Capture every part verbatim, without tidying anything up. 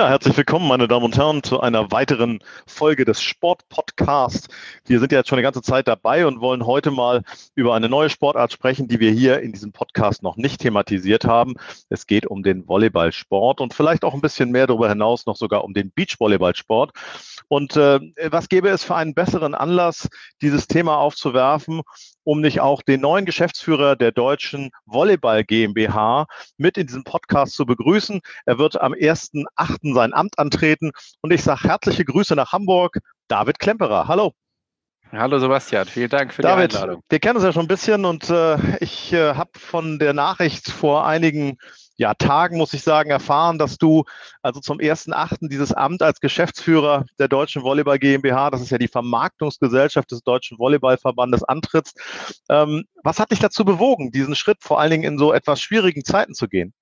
Ja, herzlich willkommen, meine Damen und Herren, zu einer weiteren Folge des Sport-Podcasts. Wir sind ja jetzt schon eine ganze Zeit dabei und wollen heute mal über eine neue Sportart sprechen, die wir hier in diesem Podcast noch nicht thematisiert haben. Es geht um den Volleyballsport und vielleicht auch ein bisschen mehr darüber hinaus noch sogar um den Beachvolleyballsport. Und äh, was gäbe es für einen besseren Anlass, dieses Thema aufzuwerfen, um nicht auch den neuen Geschäftsführer der Deutschen Volleyball GmbH mit in diesem Podcast zu begrüßen. Er wird am ersten achten sein Amt antreten und ich sage herzliche Grüße nach Hamburg, David Klemperer. Hallo. Hallo Sebastian, vielen Dank für David, die Einladung. Wir kennen uns ja schon ein bisschen und äh, ich äh, habe von der Nachricht vor einigen ja, Tagen, muss ich sagen, erfahren, dass du also zum ersten achten dieses Amt als Geschäftsführer der Deutschen Volleyball GmbH, das ist ja die Vermarktungsgesellschaft des Deutschen Volleyballverbandes, antrittst. Ähm, was hat dich dazu bewogen, diesen Schritt vor allen Dingen in so etwas schwierigen Zeiten zu gehen?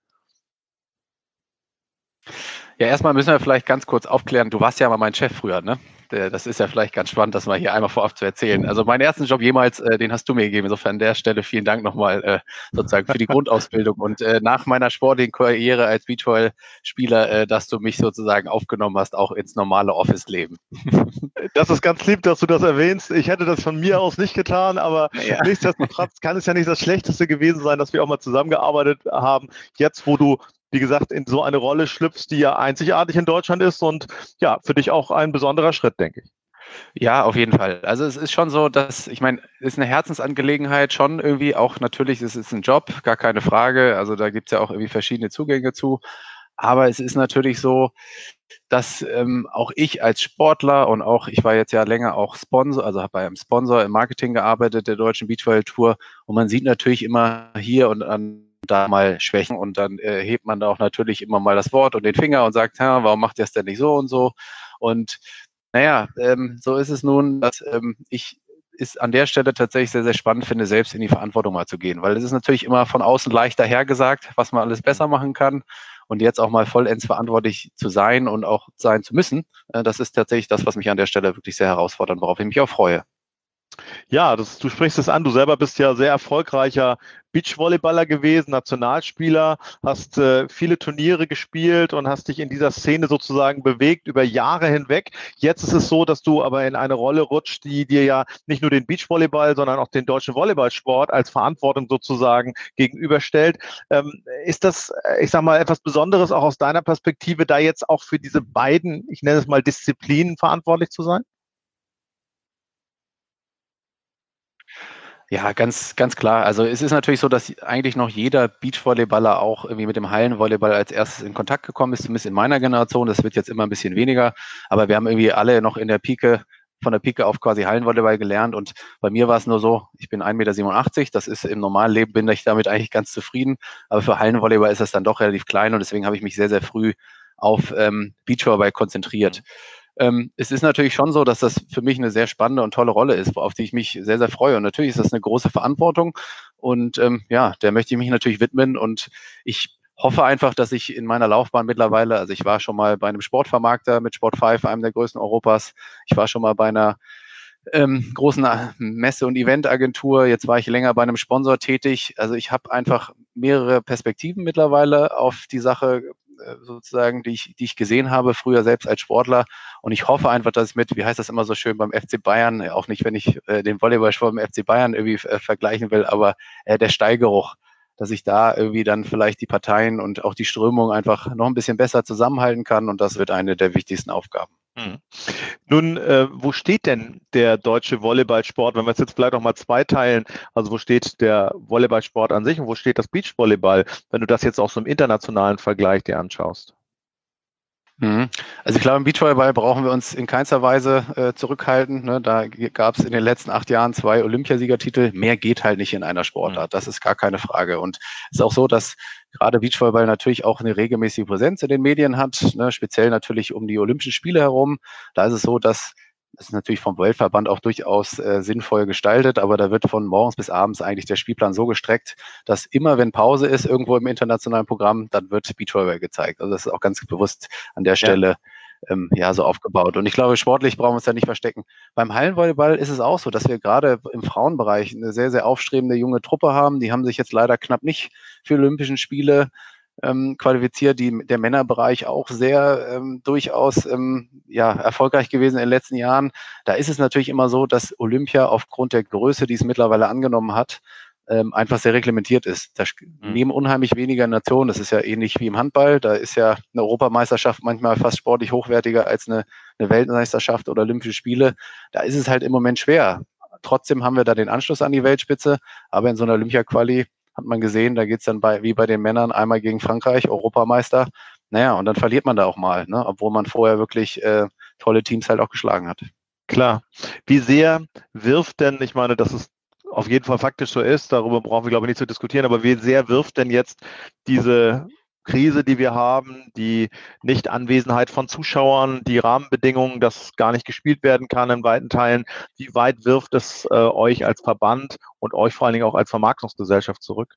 Ja, erstmal müssen wir vielleicht ganz kurz aufklären, du warst ja mal mein Chef früher, ne? Das ist ja vielleicht ganz spannend, das mal hier einmal vorab zu erzählen. Also meinen ersten Job jemals, äh, den hast du mir gegeben. Insofern an der Stelle vielen Dank nochmal äh, sozusagen für die Grundausbildung. Und äh, nach meiner sportlichen Karriere als Beachvolleyball-Spieler, äh, dass du mich sozusagen aufgenommen hast, auch ins normale Office-Leben. Das ist ganz lieb, dass du das erwähnst. Ich hätte das von mir aus nicht getan, aber Ja. nichtsdestotrotz kann es ja nicht das Schlechteste gewesen sein, dass wir auch mal zusammengearbeitet haben. Jetzt, wo du, wie gesagt, in so eine Rolle schlüpfst, die ja einzigartig in Deutschland ist und ja, für dich auch ein besonderer Schritt, denke ich. Ja, auf jeden Fall. Also es ist schon so, dass, ich meine, es ist eine Herzensangelegenheit schon irgendwie, auch natürlich, es ist ein Job, gar keine Frage. Also da gibt es ja auch irgendwie verschiedene Zugänge zu. Aber es ist natürlich so, dass ähm, auch ich als Sportler und auch, ich war jetzt ja länger auch Sponsor, also habe bei einem Sponsor im Marketing gearbeitet, der Deutschen Beachvolleyball Tour. Und man sieht natürlich immer hier und an da mal Schwächen und dann äh, hebt man da auch natürlich immer mal das Wort und den Finger und sagt, ja, warum macht ihr es denn nicht so und so? Und naja, ähm, so ist es nun, dass ähm, ich es an der Stelle tatsächlich sehr, sehr spannend finde, selbst in die Verantwortung mal zu gehen. Weil es ist natürlich immer von außen leicht dahergesagt, was man alles besser machen kann. Und jetzt auch mal vollends verantwortlich zu sein und auch sein zu müssen, äh, das ist tatsächlich das, was mich an der Stelle wirklich sehr herausfordert und worauf ich mich auch freue. Ja, das, du sprichst es an. Du selber bist ja sehr erfolgreicher Beachvolleyballer gewesen, Nationalspieler, hast äh, viele Turniere gespielt und hast dich in dieser Szene sozusagen bewegt über Jahre hinweg. Jetzt ist es so, dass du aber in eine Rolle rutscht, die dir ja nicht nur den Beachvolleyball, sondern auch den deutschen Volleyballsport als Verantwortung sozusagen gegenüberstellt. Ähm, ist das, ich sag mal, etwas Besonderes auch aus deiner Perspektive, da jetzt auch für diese beiden, ich nenne es mal Disziplinen verantwortlich zu sein? Ja, ganz, ganz klar. Also es ist natürlich so, dass eigentlich noch jeder Beachvolleyballer auch irgendwie mit dem Hallenvolleyball als erstes in Kontakt gekommen ist, zumindest in meiner Generation. Das wird jetzt immer ein bisschen weniger, aber wir haben irgendwie alle noch in der Pike, von der Pike auf quasi Hallenvolleyball gelernt und bei mir war es nur so, ich bin ein Meter siebenundachtzig, das ist im normalen Leben, bin ich damit eigentlich ganz zufrieden, aber für Hallenvolleyball ist das dann doch relativ klein und deswegen habe ich mich sehr, sehr früh auf ähm, Beachvolleyball konzentriert. Ähm, es ist natürlich schon so, dass das für mich eine sehr spannende und tolle Rolle ist, auf die ich mich sehr, sehr freue. Und natürlich ist das eine große Verantwortung. Und ähm, ja, der möchte ich mich natürlich widmen. Und ich hoffe einfach, dass ich in meiner Laufbahn mittlerweile, also ich war schon mal bei einem Sportvermarkter mit Sport fünf, einem der größten Europas. Ich war schon mal bei einer ähm, großen Messe- und Eventagentur. Jetzt war ich länger bei einem Sponsor tätig. Also ich habe einfach mehrere Perspektiven mittlerweile auf die Sache sozusagen, die ich, die ich gesehen habe, früher selbst als Sportler. Und ich hoffe einfach, dass ich mit, wie heißt das immer so schön, beim F C Bayern, auch nicht, wenn ich äh, den Volleyballsport beim F C Bayern irgendwie äh, vergleichen will, aber äh, der Steigeruch, dass ich da irgendwie dann vielleicht die Parteien und auch die Strömung einfach noch ein bisschen besser zusammenhalten kann. Und das wird eine der wichtigsten Aufgaben. Hm. Nun, äh, wo steht denn der deutsche Volleyballsport, wenn wir es jetzt vielleicht auch mal zweiteilen? Also wo steht der Volleyballsport an sich und wo steht das Beachvolleyball, wenn du das jetzt auch so im internationalen Vergleich dir anschaust? Mhm. Also ich glaube, im Beachvolleyball brauchen wir uns in keinster Weise äh, zurückhalten. Ne? Da gab es in den letzten acht Jahren zwei Olympiasiegertitel. Mehr geht halt nicht in einer Sportart. Das ist gar keine Frage. Und es ist auch so, dass gerade Beachvolleyball natürlich auch eine regelmäßige Präsenz in den Medien hat, ne? Speziell natürlich um die Olympischen Spiele herum. Da ist es so, dass das ist natürlich vom Weltverband auch durchaus äh, sinnvoll gestaltet, aber da wird von morgens bis abends eigentlich der Spielplan so gestreckt, dass immer, wenn Pause ist, irgendwo im internationalen Programm, dann wird Beachvolleyball gezeigt. Also das ist auch ganz bewusst an der Ja. Stelle ähm, ja so aufgebaut. Und ich glaube, sportlich brauchen wir uns da nicht verstecken. Beim Hallenvolleyball ist es auch so, dass wir gerade im Frauenbereich eine sehr, sehr aufstrebende junge Truppe haben. Die haben sich jetzt leider knapp nicht für Olympischen Spiele ähm, qualifiziert, die, der Männerbereich auch sehr ähm, durchaus ähm, ja, erfolgreich gewesen in den letzten Jahren. Da ist es natürlich immer so, dass Olympia aufgrund der Größe, die es mittlerweile angenommen hat, ähm, einfach sehr reglementiert ist. Da nehmen unheimlich weniger Nationen. Das ist ja ähnlich wie im Handball. Da ist ja eine Europameisterschaft manchmal fast sportlich hochwertiger als eine, eine Weltmeisterschaft oder Olympische Spiele. Da ist es halt im Moment schwer. Trotzdem haben wir da den Anschluss an die Weltspitze. Aber in so einer Olympia-Quali hat man gesehen, da geht's dann bei, wie bei den Männern einmal gegen Frankreich, Europameister. Naja, und dann verliert man da auch mal, ne? Obwohl man vorher wirklich äh, tolle Teams halt auch geschlagen hat. Klar. Wie sehr wirft denn, ich meine, das ist auf jeden Fall faktisch so ist, darüber brauchen wir, glaube ich, nicht zu diskutieren, aber wie sehr wirft denn jetzt diese Krise, die wir haben, die Nichtanwesenheit von Zuschauern, die Rahmenbedingungen, dass gar nicht gespielt werden kann in weiten Teilen, wie weit wirft es äh, euch als Verband und euch vor allen Dingen auch als Vermarktungsgesellschaft zurück?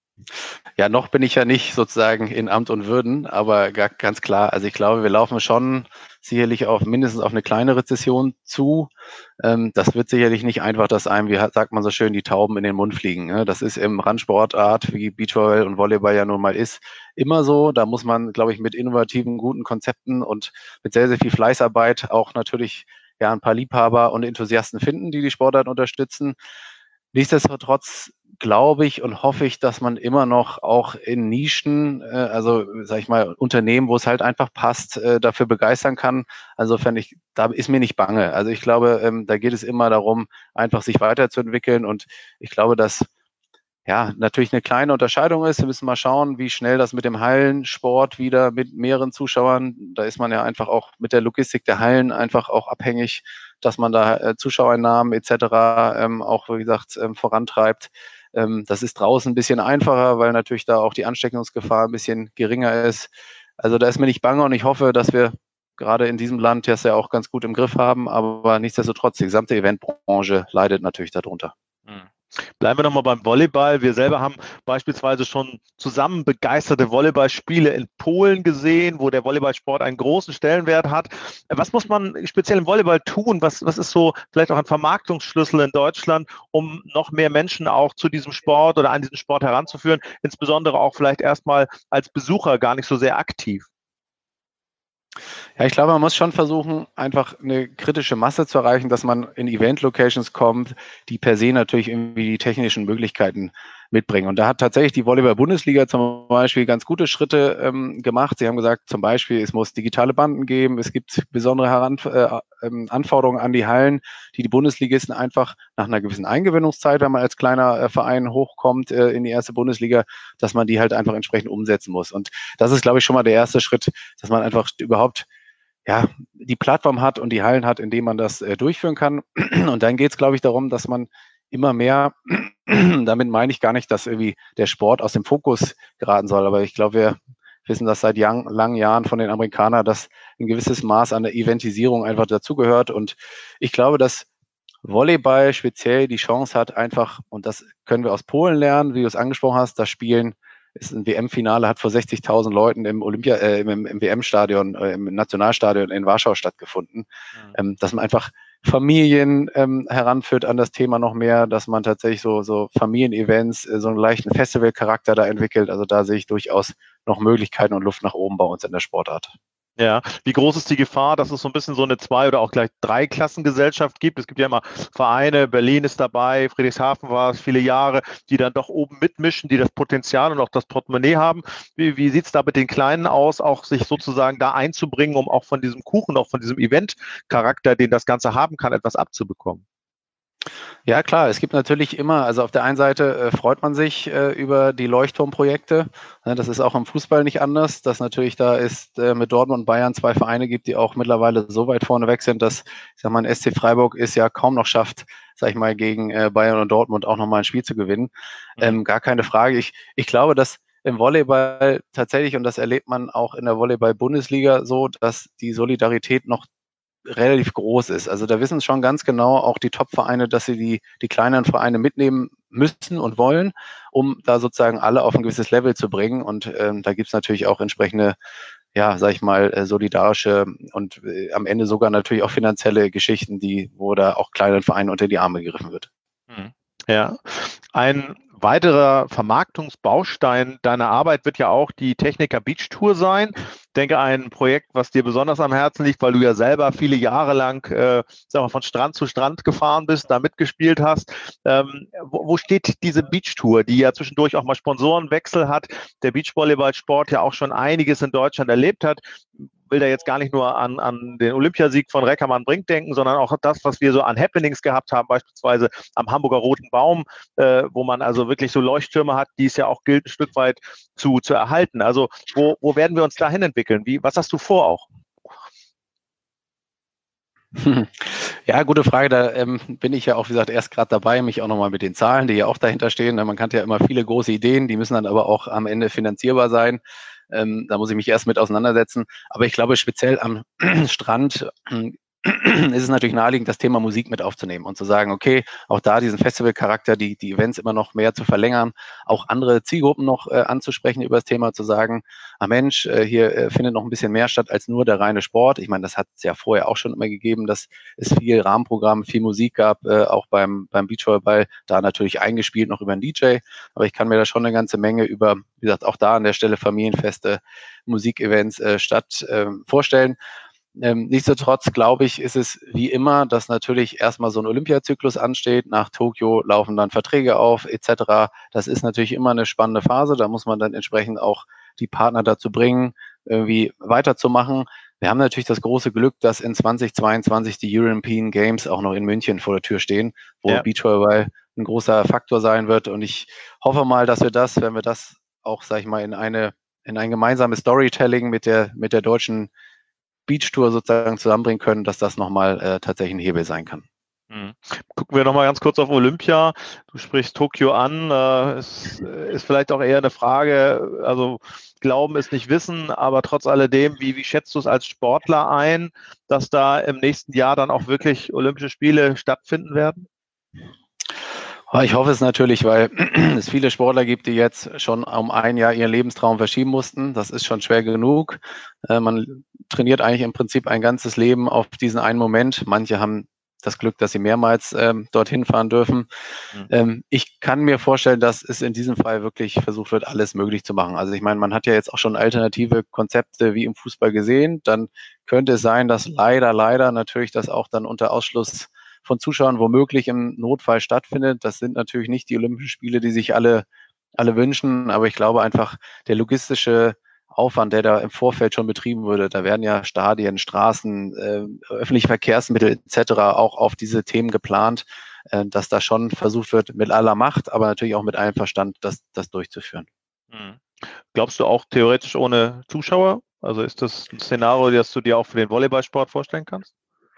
Ja, noch bin ich ja nicht sozusagen in Amt und Würden, aber gar, ganz klar, also ich glaube, wir laufen schon sicherlich auf mindestens auf eine kleine Rezession zu. Ähm, das wird sicherlich nicht einfach, dass einem, wie sagt man so schön, die Tauben in den Mund fliegen. Ne? Das ist im Randsportart, wie Beachvolleyball und Volleyball ja nun mal ist, immer so. Da muss man, glaube ich, mit innovativen, guten Konzepten und mit sehr, sehr viel Fleißarbeit auch natürlich ja ein paar Liebhaber und Enthusiasten finden, die die Sportart unterstützen. Nichtsdestotrotz glaube ich und hoffe ich, dass man immer noch auch in Nischen, äh, also sag ich mal, Unternehmen, wo es halt einfach passt, äh, dafür begeistern kann. Also fände ich, da ist mir nicht bange. Also ich glaube, ähm, da geht es immer darum, einfach sich weiterzuentwickeln. Und ich glaube, dass ja natürlich eine kleine Unterscheidung ist. Wir müssen mal schauen, wie schnell das mit dem Hallensport wieder mit mehreren Zuschauern, da ist man ja einfach auch mit der Logistik der Hallen einfach auch abhängig, dass man da äh, Zuschauereinnahmen et cetera ähm, auch, wie gesagt, ähm, vorantreibt. Ähm, das ist draußen ein bisschen einfacher, weil natürlich da auch die Ansteckungsgefahr ein bisschen geringer ist. Also da ist mir nicht bange und ich hoffe, dass wir gerade in diesem Land das ja auch ganz gut im Griff haben, aber nichtsdestotrotz, die gesamte Eventbranche leidet natürlich darunter. Hm. Bleiben wir nochmal beim Volleyball. Wir selber haben beispielsweise schon zusammen begeisterte Volleyballspiele in Polen gesehen, wo der Volleyballsport einen großen Stellenwert hat. Was muss man speziell im Volleyball tun? Was, was ist so vielleicht auch ein Vermarktungsschlüssel in Deutschland, um noch mehr Menschen auch zu diesem Sport oder an diesen Sport heranzuführen, insbesondere auch vielleicht erstmal als Besucher gar nicht so sehr aktiv? Ja, ich glaube, man muss schon versuchen, einfach eine kritische Masse zu erreichen, dass man in Event-Locations kommt, die per se natürlich irgendwie die technischen Möglichkeiten mitbringen. Und da hat tatsächlich die Volleyball-Bundesliga zum Beispiel ganz gute Schritte ähm, gemacht. Sie haben gesagt, zum Beispiel, es muss digitale Banden geben, es gibt besondere Heran äh, ähm, Anforderungen an die Hallen, die die Bundesligisten einfach nach einer gewissen Eingewöhnungszeit, wenn man als kleiner äh, Verein hochkommt äh, in die erste Bundesliga, dass man die halt einfach entsprechend umsetzen muss. Und das ist, glaube ich, schon mal der erste Schritt, dass man einfach überhaupt ja, die Plattform hat und die Hallen hat, in denen man das äh, durchführen kann. Und dann geht es, glaube ich, darum, dass man immer mehr, damit meine ich gar nicht, dass irgendwie der Sport aus dem Fokus geraten soll, aber ich glaube, wir wissen das seit lang, langen Jahren von den Amerikanern, dass ein gewisses Maß an der Eventisierung einfach dazugehört. Und ich glaube, dass Volleyball speziell die Chance hat, einfach, und das können wir aus Polen lernen, wie du es angesprochen hast, das Spielen ist ein W M-Finale, hat vor sechzigtausend Leuten im Olympia, äh, im, im W M-Stadion, äh, im Nationalstadion in Warschau stattgefunden. Mhm. Ähm, dass man einfach Familien ähm, heranführt an das Thema noch mehr, dass man tatsächlich so, so Familienevents, äh, so einen leichten Festivalcharakter da entwickelt. Also da sehe ich durchaus noch Möglichkeiten und Luft nach oben bei uns in der Sportart. Ja, wie groß ist die Gefahr, dass es so ein bisschen so eine Zwei- oder auch gleich Dreiklassengesellschaft gibt? Es gibt ja immer Vereine, Berlin ist dabei, Friedrichshafen war es viele Jahre, die dann doch oben mitmischen, die das Potenzial und auch das Portemonnaie haben. Wie, wie sieht es da mit den Kleinen aus, auch sich sozusagen da einzubringen, um auch von diesem Kuchen, auch von diesem Event-Charakter, den das Ganze haben kann, etwas abzubekommen? Ja, klar, es gibt natürlich immer, also auf der einen Seite äh, freut man sich äh, über die Leuchtturmprojekte. Ja, das ist auch im Fußball nicht anders, dass natürlich da ist äh, mit Dortmund und Bayern zwei Vereine gibt, die auch mittlerweile so weit vorne weg sind, dass, ich sag mal, ein S C Freiburg es ja kaum noch schafft, sag ich mal, gegen äh, Bayern und Dortmund auch nochmal ein Spiel zu gewinnen. Mhm. Ähm, gar keine Frage. Ich, ich glaube, dass im Volleyball tatsächlich, und das erlebt man auch in der Volleyball-Bundesliga so, dass die Solidarität noch relativ groß ist. Also da wissen schon ganz genau auch die Top-Vereine, dass sie die, die kleineren Vereine mitnehmen müssen und wollen, um da sozusagen alle auf ein gewisses Level zu bringen. Und ähm, da gibt es natürlich auch entsprechende, ja, sag ich mal, äh, solidarische und äh, am Ende sogar natürlich auch finanzielle Geschichten, die, wo da auch kleinen Vereinen unter die Arme gegriffen wird. Ja, ein weiterer Vermarktungsbaustein deiner Arbeit wird ja auch die Techniker Beach Tour sein. Ich denke, ein Projekt, was dir besonders am Herzen liegt, weil du ja selber viele Jahre lang äh, sag mal, von Strand zu Strand gefahren bist, da mitgespielt hast. Ähm, wo, wo steht diese Beach Tour, die ja zwischendurch auch mal Sponsorenwechsel hat, der Beachvolleyballsport ja auch schon einiges in Deutschland erlebt hat? Will da jetzt gar nicht nur an, an den Olympiasieg von Reckermann Brink denken, sondern auch das, was wir so an Happenings gehabt haben, beispielsweise am Hamburger Roten Baum, äh, wo man also wirklich so Leuchttürme hat, die es ja auch gilt, ein Stück weit zu, zu erhalten. Also wo, wo werden wir uns dahin entwickeln? Wie, was hast du vor auch? Ja, gute Frage. Da ähm, bin ich ja auch, wie gesagt, erst gerade dabei, mich auch nochmal mit den Zahlen, die ja auch dahinter stehen. Man kann ja immer viele große Ideen, die müssen dann aber auch am Ende finanzierbar sein. Ähm, da muss ich mich erst mit auseinandersetzen. Aber ich glaube, speziell am Strand äh, ist es natürlich naheliegend, das Thema Musik mit aufzunehmen und zu sagen, okay, auch da diesen Festivalcharakter, die, die Events immer noch mehr zu verlängern, auch andere Zielgruppen noch äh, anzusprechen über das Thema, zu sagen, ah Mensch, äh, hier äh, findet noch ein bisschen mehr statt als nur der reine Sport. Ich meine, das hat es ja vorher auch schon immer gegeben, dass es viel Rahmenprogramm, viel Musik gab, äh, auch beim, beim Beachvolleyball, da natürlich eingespielt noch über einen D J. Aber ich kann mir da schon eine ganze Menge über, wie gesagt, auch da an der Stelle Familienfeste, Musikevents äh, statt äh, vorstellen. Ähm, nichtsdestotrotz, glaube ich, ist es wie immer, dass natürlich erstmal so ein Olympiazyklus ansteht. Nach Tokio laufen dann Verträge auf et cetera. Das ist natürlich immer eine spannende Phase. Da muss man dann entsprechend auch die Partner dazu bringen, irgendwie weiterzumachen. Wir haben natürlich das große Glück, dass in zwanzig zweiundzwanzig die European Games auch noch in München vor der Tür stehen, wo ja. Beachvolleyball ein großer Faktor sein wird. Und ich hoffe mal, dass wir das, wenn wir das auch, sag ich mal, in eine in ein gemeinsames Storytelling mit der mit der deutschen Beach-Tour sozusagen zusammenbringen können, dass das nochmal äh, tatsächlich ein Hebel sein kann. Mhm. Gucken wir nochmal ganz kurz auf Olympia. Du sprichst Tokio an. Äh, es ist vielleicht auch eher eine Frage, also Glauben ist nicht Wissen, aber trotz alledem, wie, wie schätzt du es als Sportler ein, dass da im nächsten Jahr dann auch wirklich Olympische Spiele stattfinden werden? Ich hoffe es natürlich, weil es viele Sportler gibt, die jetzt schon um ein Jahr ihren Lebenstraum verschieben mussten. Das ist schon schwer genug. Man trainiert eigentlich im Prinzip ein ganzes Leben auf diesen einen Moment. Manche haben das Glück, dass sie mehrmals ähm, dorthin fahren dürfen. Mhm. Ähm, ich kann mir vorstellen, dass es in diesem Fall wirklich versucht wird, alles möglich zu machen. Also ich meine, man hat ja jetzt auch schon alternative Konzepte wie im Fußball gesehen. Dann könnte es sein, dass leider, leider natürlich das auch dann unter Ausschluss von Zuschauern womöglich im Notfall stattfindet. Das sind natürlich nicht die Olympischen Spiele, die sich alle, alle wünschen, aber ich glaube einfach, der logistische Aufwand, der da im Vorfeld schon betrieben würde, da werden ja Stadien, Straßen, äh, öffentliche Verkehrsmittel et cetera auch auf diese Themen geplant, äh, dass da schon versucht wird, mit aller Macht, aber natürlich auch mit allem Verstand, das, das durchzuführen. Mhm. Glaubst du auch theoretisch ohne Zuschauer? Also ist das ein Szenario, das du dir auch für den Volleyballsport vorstellen kannst?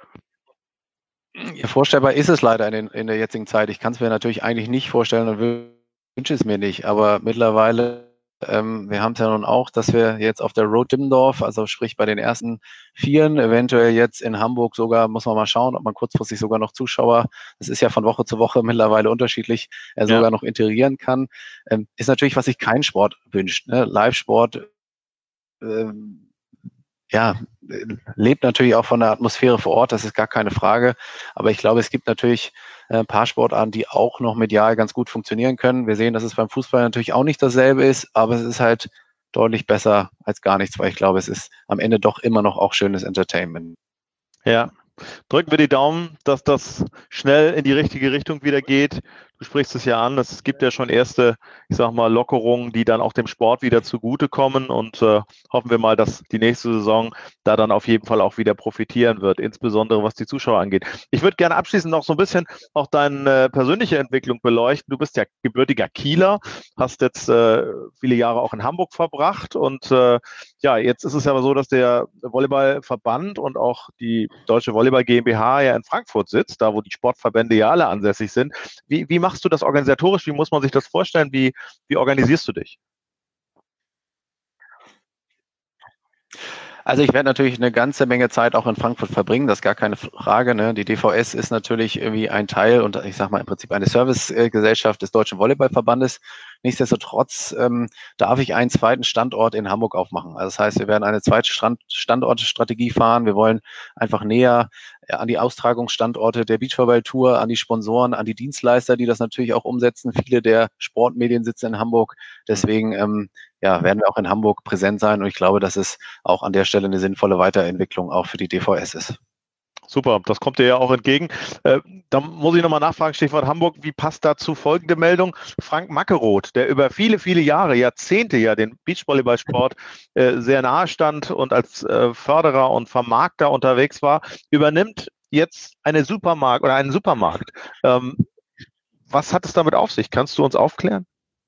Ja, vorstellbar ist es leider in, den, in der jetzigen Zeit. Ich kann es mir natürlich eigentlich nicht vorstellen und wünsche es mir nicht. Aber mittlerweile, ähm, wir haben es ja nun auch, dass wir jetzt auf der Road Dimmendorf, also sprich bei den ersten Vieren, eventuell jetzt in Hamburg sogar, muss man mal schauen, ob man kurzfristig sogar noch Zuschauer, das ist ja von Woche zu Woche mittlerweile unterschiedlich, äh, sogar ja. noch integrieren kann. Ähm, ist natürlich, was sich kein Sport wünscht. Ne? Live-Sport, ähm, ja, lebt natürlich auch von der Atmosphäre vor Ort, das ist gar keine Frage. Aber ich glaube, es gibt natürlich ein paar Sportarten, die auch noch medial ganz gut funktionieren können. Wir sehen, dass es beim Fußball natürlich auch nicht dasselbe ist, aber es ist halt deutlich besser als gar nichts, weil ich glaube, es ist am Ende doch immer noch auch schönes Entertainment. Ja, drücken wir die Daumen, dass das schnell in die richtige Richtung wieder geht. Du sprichst es ja an, es gibt ja schon erste, ich sag mal, Lockerungen, die dann auch dem Sport wieder zugutekommen und äh, hoffen wir mal, dass die nächste Saison da dann auf jeden Fall auch wieder profitieren wird, insbesondere was die Zuschauer angeht. Ich würde gerne abschließend noch so ein bisschen auch deine äh, persönliche Entwicklung beleuchten. Du bist ja gebürtiger Kieler, hast jetzt äh, viele Jahre auch in Hamburg verbracht und äh, ja, jetzt ist es ja aber so, dass der Volleyballverband und auch die Deutsche Volleyball GmbH ja in Frankfurt sitzt, da wo die Sportverbände ja alle ansässig sind. Wie, wie machst du das organisatorisch? Wie muss man sich das vorstellen? Wie, wie organisierst du dich? Also ich werde natürlich eine ganze Menge Zeit auch in Frankfurt verbringen, das ist gar keine Frage. Ne? Die D V S ist natürlich irgendwie ein Teil und ich sage mal im Prinzip eine Servicegesellschaft des Deutschen Volleyballverbandes. Nichtsdestotrotz ähm, darf ich einen zweiten Standort in Hamburg aufmachen. Also das heißt, wir werden eine zweite Stand Standortstrategie fahren. Wir wollen einfach näher ja, an die Austragungsstandorte der Beachvolleyball-Tour, an die Sponsoren, an die Dienstleister, die das natürlich auch umsetzen. Viele der Sportmedien sitzen in Hamburg. Deswegen ähm, ja, werden wir auch in Hamburg präsent sein. Und ich glaube, dass es auch an der Stelle eine sinnvolle Weiterentwicklung auch für die D V S ist. Super, das kommt dir ja auch entgegen. Äh, da muss ich nochmal nachfragen, Stichwort Hamburg, wie passt dazu folgende Meldung? Frank Mackeroth, der über viele, viele Jahre, Jahrzehnte ja den Beachvolleyballsport äh, sehr nahe stand und als äh, Förderer und Vermarkter unterwegs war, übernimmt jetzt eine Supermarkt oder einen Supermarkt. Ähm, was hat es damit auf sich? Kannst du uns aufklären?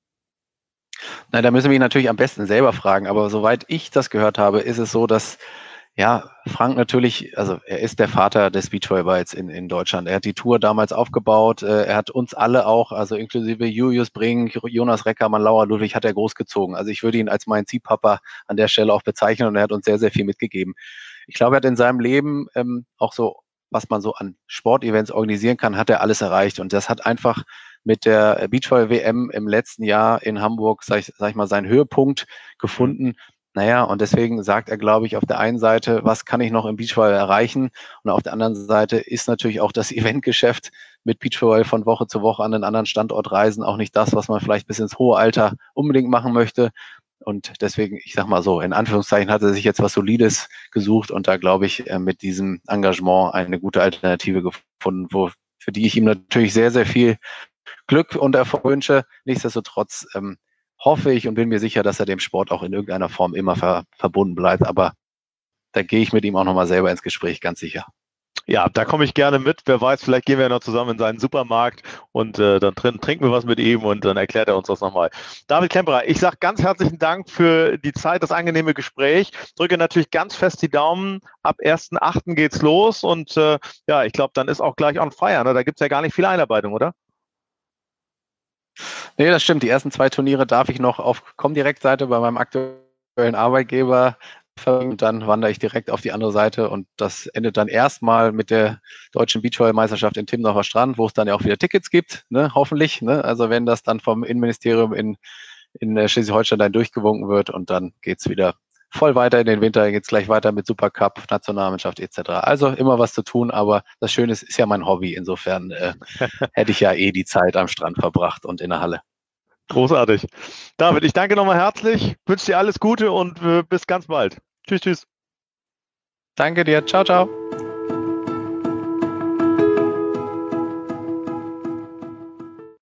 Na, da müssen wir ihn natürlich am besten selber fragen, aber soweit ich das gehört habe, ist es so, dass ja, Frank natürlich, also er ist der Vater des Beachvolleyballs in, in Deutschland. Er hat die Tour damals aufgebaut. Äh, er hat uns alle auch, also inklusive Julius Brink, Jonas Reckermann, Laura Ludwig, hat er großgezogen. Also ich würde ihn als meinen Ziehpapa an der Stelle auch bezeichnen und er hat uns sehr, sehr viel mitgegeben. Ich glaube, er hat in seinem Leben ähm, auch so, was man so an Sportevents organisieren kann, hat er alles erreicht. Und das hat einfach mit der Beachvolley-W M im letzten Jahr in Hamburg, sag ich, sag ich mal, seinen Höhepunkt gefunden. Naja, und deswegen sagt er, glaube ich, auf der einen Seite, was kann ich noch im Beachvolleyball erreichen? Und auf der anderen Seite ist natürlich auch das Eventgeschäft mit Beachvolleyball von Woche zu Woche an einen anderen Standort reisen auch nicht das, was man vielleicht bis ins hohe Alter unbedingt machen möchte. Und deswegen, ich sag mal so, in Anführungszeichen hat er sich jetzt was Solides gesucht und da, glaube ich, mit diesem Engagement eine gute Alternative gefunden, wo, für die ich ihm natürlich sehr, sehr viel Glück und Erfolg wünsche. Nichtsdestotrotz ähm, hoffe ich und bin mir sicher, dass er dem Sport auch in irgendeiner Form immer ver verbunden bleibt. Aber da gehe ich mit ihm auch nochmal selber ins Gespräch, ganz sicher. Ja, da komme ich gerne mit. Wer weiß, vielleicht gehen wir ja noch zusammen in seinen Supermarkt und äh, dann trin trinken wir was mit ihm und dann erklärt er uns das nochmal. David Klemperer, ich sage ganz herzlichen Dank für die Zeit, das angenehme Gespräch. Drücke natürlich ganz fest die Daumen. Ab ersten achten geht's los und äh, ja, ich glaube, dann ist auch gleich on fire. Ne? Da gibt es ja gar nicht viel Einarbeitung, oder? Nee, das stimmt. Die ersten zwei Turniere darf ich noch auf Comdirect-Seite bei meinem aktuellen Arbeitgeber und dann wandere ich direkt auf die andere Seite und das endet dann erstmal mit der deutschen Beachvolleyball-Meisterschaft in Timmendorfer Strand, wo es dann ja auch wieder Tickets gibt, ne, hoffentlich. Ne? Also wenn das dann vom Innenministerium in, in Schleswig-Holstein dann durchgewunken wird und dann geht's wieder voll weiter in den Winter, geht's gleich weiter mit Supercup, Nationalmannschaft et cetera. Also immer was zu tun, aber das Schöne ist, ist ja mein Hobby. Insofern äh, hätte ich ja eh die Zeit am Strand verbracht und in der Halle. Großartig. David, ich danke nochmal herzlich, wünsche dir alles Gute und äh, bis ganz bald. Tschüss, tschüss. Danke dir. Ciao, ciao.